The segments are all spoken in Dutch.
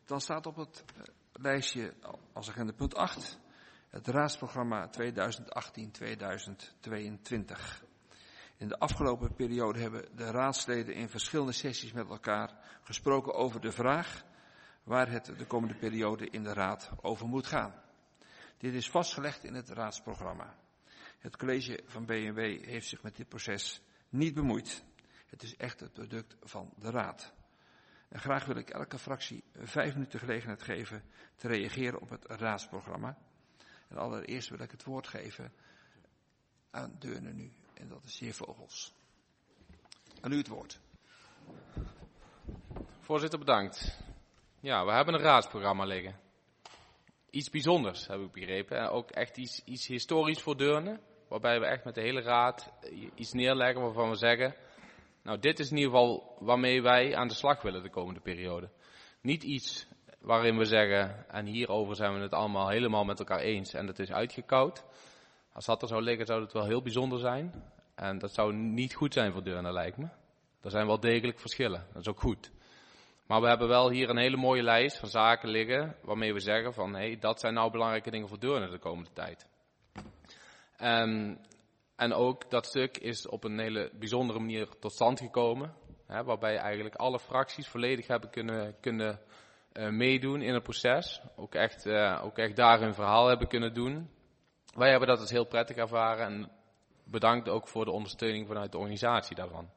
Dan staat op het lijstje als agenda punt 8 het raadsprogramma 2018-2022. In de afgelopen periode hebben de raadsleden in verschillende sessies met elkaar gesproken over de vraag waar het de komende periode in de raad over moet gaan. Dit is vastgelegd in het raadsprogramma. Het college van B&W heeft zich met dit proces niet bemoeid. Het is echt het product van de raad. En graag wil ik elke fractie 5 minuten gelegenheid geven te reageren op het raadsprogramma. En allereerst wil ik het woord geven aan Deurne nu. En dat is de heer Vogels. Aan u het woord. Voorzitter, bedankt. Ja, we hebben een raadsprogramma liggen. Iets bijzonders, heb ik begrepen. En ook echt iets historisch voor Deurne. Waarbij we echt met de hele raad iets neerleggen waarvan we zeggen, nou, dit is in ieder geval waarmee wij aan de slag willen de komende periode. Niet iets waarin we zeggen, en hierover zijn we het allemaal helemaal met elkaar eens en dat is uitgekoud. Als dat er zou liggen, zou het wel heel bijzonder zijn. En dat zou niet goed zijn voor Deurne, lijkt me. Er zijn wel degelijk verschillen, dat is ook goed. Maar we hebben wel hier een hele mooie lijst van zaken liggen waarmee we zeggen van, hé, dat zijn nou belangrijke dingen voor Deurne de komende tijd. En ook dat stuk is op een hele bijzondere manier tot stand gekomen. Waarbij eigenlijk alle fracties volledig hebben kunnen meedoen in het proces. Ook echt daar hun verhaal hebben kunnen doen. Wij hebben dat als heel prettig ervaren en bedankt ook voor de ondersteuning vanuit de organisatie daarvan.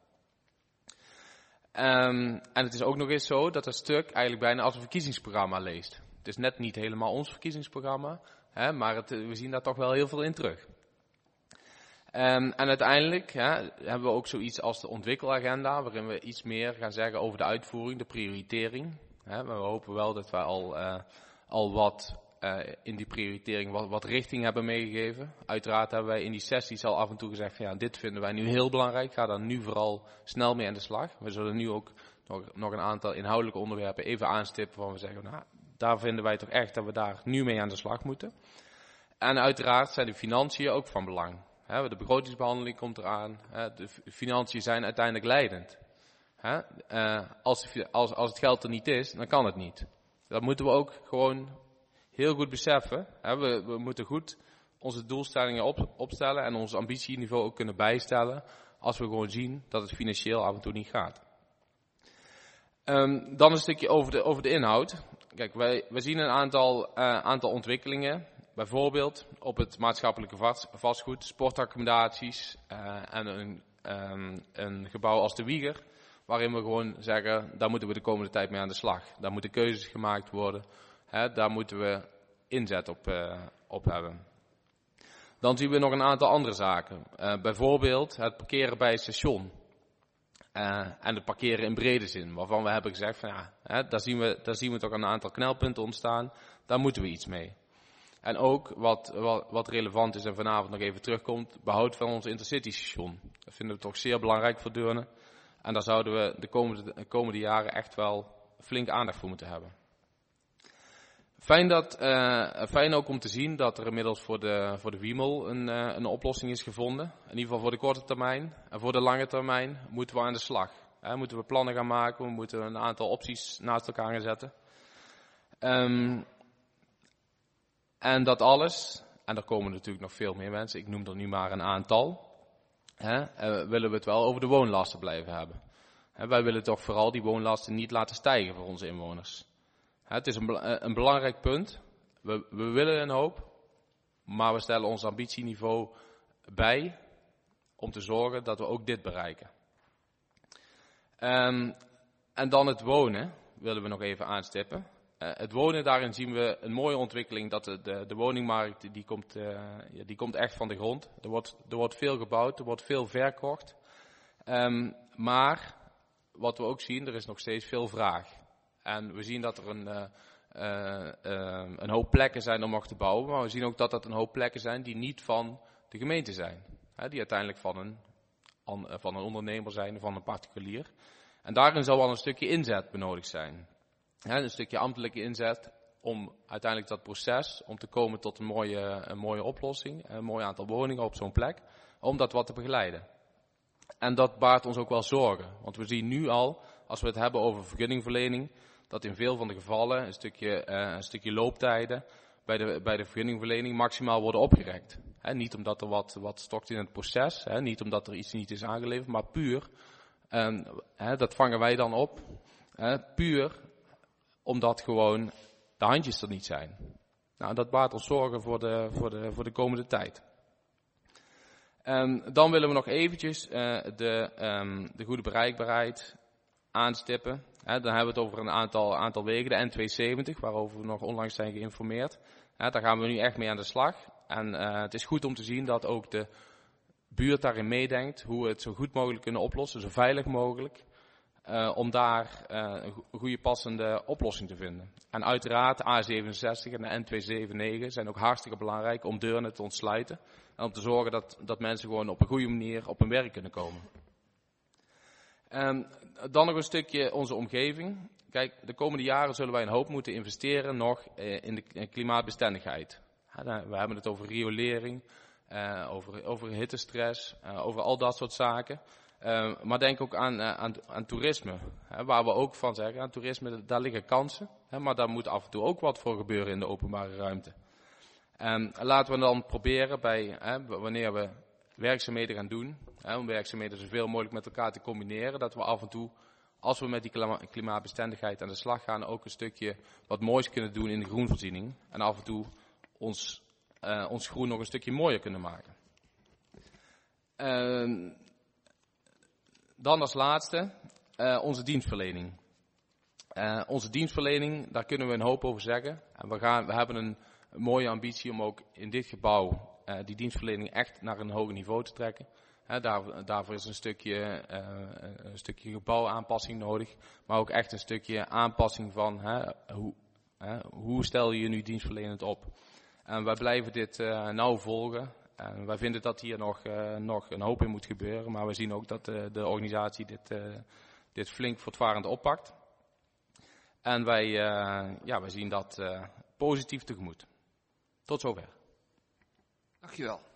En het is ook nog eens zo dat het stuk eigenlijk bijna als een verkiezingsprogramma leest. Het is net niet helemaal ons verkiezingsprogramma, maar we zien daar toch wel heel veel in terug. En uiteindelijk hebben we ook zoiets als de ontwikkelagenda, waarin we iets meer gaan zeggen over de uitvoering, de prioritering. Maar we hopen wel dat we al wat in die prioritering wat richting hebben meegegeven. Uiteraard hebben wij in die sessies al af en toe gezegd van ja, dit vinden wij nu heel belangrijk, ga daar nu vooral snel mee aan de slag. We zullen nu ook nog een aantal inhoudelijke onderwerpen even aanstippen waarvan we zeggen, nou, daar vinden wij toch echt dat we daar nu mee aan de slag moeten. En uiteraard zijn de financiën ook van belang. De begrotingsbehandeling komt eraan. De financiën zijn uiteindelijk leidend. Als het geld er niet is, dan kan het niet. Dat moeten we ook gewoon heel goed beseffen. We moeten goed onze doelstellingen opstellen en ons ambitieniveau ook kunnen bijstellen. Als we gewoon zien dat het financieel af en toe niet gaat. Dan een stukje over de inhoud. Kijk, we zien een aantal ontwikkelingen. Bijvoorbeeld op het maatschappelijke vastgoed, sportaccommodaties en een gebouw als de Wieger. Waarin we gewoon zeggen, daar moeten we de komende tijd mee aan de slag. Daar moeten keuzes gemaakt worden. Daar moeten we inzet op hebben. Dan zien we nog een aantal andere zaken. Bijvoorbeeld het parkeren bij het station. En het parkeren in brede zin. Waarvan we hebben gezegd, van, ja, daar zien we toch een aantal knelpunten ontstaan. Daar moeten we iets mee. En ook wat relevant is en vanavond nog even terugkomt, behoud van ons intercity station. Dat vinden we toch zeer belangrijk voor Deurne. En daar zouden we de komende jaren echt wel flink aandacht voor moeten hebben. Fijn ook om te zien dat er inmiddels voor de Wiemel een oplossing is gevonden. In ieder geval voor de korte termijn. En voor de lange termijn moeten we aan de slag. Moeten we plannen gaan maken, we moeten een aantal opties naast elkaar gaan zetten. En dat alles, en er komen natuurlijk nog veel meer mensen, ik noem er nu maar een aantal, willen we het wel over de woonlasten blijven hebben. Wij willen toch vooral die woonlasten niet laten stijgen voor onze inwoners. Het is een belangrijk punt. We willen een hoop, maar we stellen ons ambitieniveau bij om te zorgen dat we ook dit bereiken. En dan het wonen willen we nog even aanstippen. Het wonen, daarin zien we een mooie ontwikkeling dat de woningmarkt die komt echt van de grond. Er wordt veel gebouwd, er wordt veel verkocht. Maar wat we ook zien, er is nog steeds veel vraag. En we zien dat er een hoop plekken zijn om nog te bouwen. Maar we zien ook dat dat een hoop plekken zijn die niet van de gemeente zijn. Die uiteindelijk van een ondernemer zijn, van een particulier. En daarin zal wel een stukje inzet benodigd zijn. Een stukje ambtelijke inzet om uiteindelijk dat proces, om te komen tot een mooie oplossing, een mooi aantal woningen op zo'n plek, om dat wat te begeleiden. En dat baart ons ook wel zorgen, want we zien nu al, als we het hebben over vergunningverlening, dat in veel van de gevallen een stukje looptijden bij de vergunningverlening maximaal worden opgerekt. Niet omdat er wat stokt in het proces, niet omdat er iets niet is aangeleverd, maar puur, dat vangen wij dan op, puur omdat gewoon de handjes er niet zijn. Nou, dat baart ons zorgen voor de komende tijd. Dan willen we nog eventjes de goede bereikbaarheid aanstippen. Dan hebben we het over een aantal wegen, de N270, waarover we nog onlangs zijn geïnformeerd. Daar gaan we nu echt mee aan de slag. En het is goed om te zien dat ook de buurt daarin meedenkt hoe we het zo goed mogelijk kunnen oplossen, zo veilig mogelijk. Om daar een goede passende oplossing te vinden. En uiteraard A67 en de N279 zijn ook hartstikke belangrijk om Deurne te ontsluiten. En om te zorgen dat mensen gewoon op een goede manier op hun werk kunnen komen. Dan nog een stukje onze omgeving. Kijk, de komende jaren zullen wij een hoop moeten investeren nog in de klimaatbestendigheid. We hebben het over riolering, over hittestress, over al dat soort zaken. Maar denk ook aan toerisme. Waar we ook van zeggen, aan toerisme, daar liggen kansen. Maar daar moet af en toe ook wat voor gebeuren in de openbare ruimte. Laten we dan proberen wanneer we werkzaamheden gaan doen, om werkzaamheden zoveel mogelijk met elkaar te combineren, dat we af en toe, als we met die klimaatbestendigheid aan de slag gaan, ook een stukje wat moois kunnen doen in de groenvoorziening. En af en toe ons groen nog een stukje mooier kunnen maken. Dan als laatste, onze dienstverlening. Onze dienstverlening, daar kunnen we een hoop over zeggen. En we hebben een mooie ambitie om ook in dit gebouw die dienstverlening echt naar een hoger niveau te trekken. Daarvoor is een stukje gebouwaanpassing nodig, maar ook echt een stukje aanpassing van hoe stel je nu dienstverlenend op. En wij blijven dit nauw volgen. En wij vinden dat hier nog een hoop in moet gebeuren, maar we zien ook dat de organisatie dit flink voortvarend oppakt. En wij zien dat positief tegemoet. Tot zover. Dankjewel.